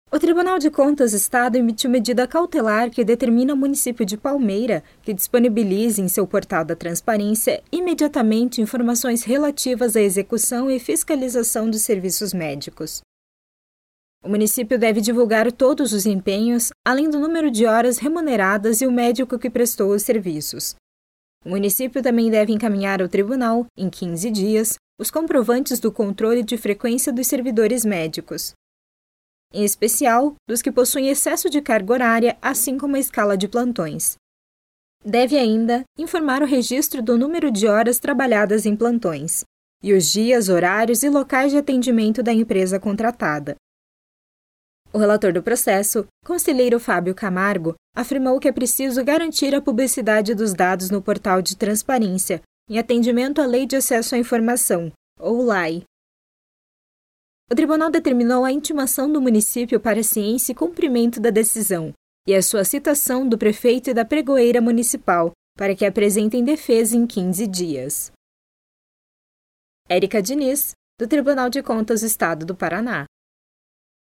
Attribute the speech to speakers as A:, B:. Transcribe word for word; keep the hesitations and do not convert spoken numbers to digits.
A: O Tribunal de Contas do Estado emitiu medida cautelar que determina ao município de Palmeira que disponibilize em seu portal da transparência imediatamente informações relativas à execução e fiscalização dos serviços médicos. O município deve divulgar todos os empenhos, além do número de horas remuneradas e o médico que prestou os serviços. O município também deve encaminhar ao tribunal, em quinze dias, os comprovantes do controle de frequência dos servidores médicos, em especial dos que possuem excesso de carga horária, assim como a escala de plantões. Deve ainda informar o registro do número de horas trabalhadas em plantões e os dias, horários e locais de atendimento da empresa contratada. O relator do processo, conselheiro Fábio Camargo, afirmou que é preciso garantir a publicidade dos dados no portal de transparência, em atendimento à Lei de Acesso à Informação, ou L A I. O tribunal determinou a intimação do município para ciência e cumprimento da decisão e a sua citação do prefeito e da pregoeira municipal para que apresentem defesa em quinze dias. Érica Diniz, do Tribunal de Contas do Estado do Paraná.